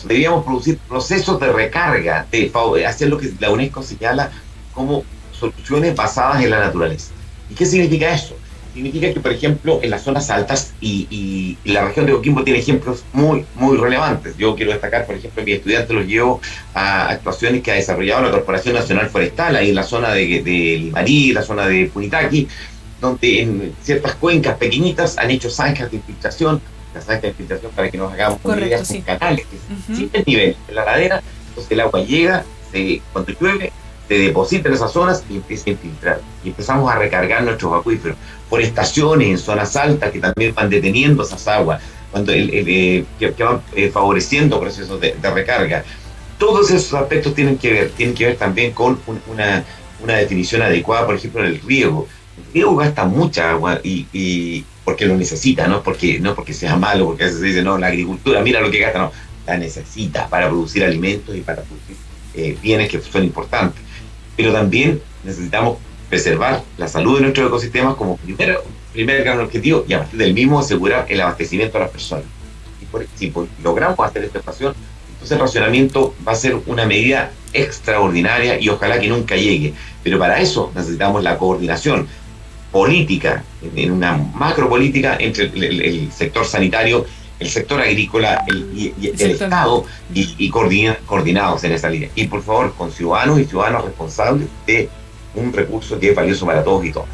deberíamos producir procesos de recarga, hacer lo que la UNESCO señala como soluciones basadas en la naturaleza. ¿Y qué significa eso? Significa que, por ejemplo, en las zonas altas y la región de Coquimbo tiene ejemplos muy relevantes. Yo quiero destacar, por ejemplo, que mis estudiantes los llevo a actuaciones que ha desarrollado la Corporación Nacional Forestal, ahí en la zona de Limarí, la zona de Punitaqui, donde en ciertas cuencas pequeñitas han hecho zanjas de infiltración. Las zanjas de infiltración, para que nos hagamos una idea, Correcto, son sí. canales que Ujú. sin desnivel en la ladera, entonces el agua llega, cuando llueve, se deposita en esas zonas y empieza a infiltrar. Y empezamos a recargar nuestros acuíferos. Forestaciones en zonas altas que también van deteniendo esas aguas, que van favoreciendo procesos de recarga. Todos esos aspectos tienen que ver también con una definición adecuada, por ejemplo, en el riego. El riego gasta mucha agua y porque lo necesita, no porque sea malo, porque a veces se dice, no, la agricultura, mira lo que gasta, no, la necesita para producir alimentos y para producir bienes que son importantes. Pero también necesitamos preservar la salud de nuestros ecosistemas como primer gran objetivo, y a partir del mismo asegurar el abastecimiento a las personas. Si logramos hacer esta ecuación, entonces el racionamiento va a ser una medida extraordinaria y ojalá que nunca llegue. Pero para eso necesitamos la coordinación política, en una macropolítica entre el sector sanitario, el sector agrícola y el Exacto. Estado, y coordinados en esa línea. Y por favor, con ciudadanos y ciudadanas responsables de un recurso que es valioso para todos y todas.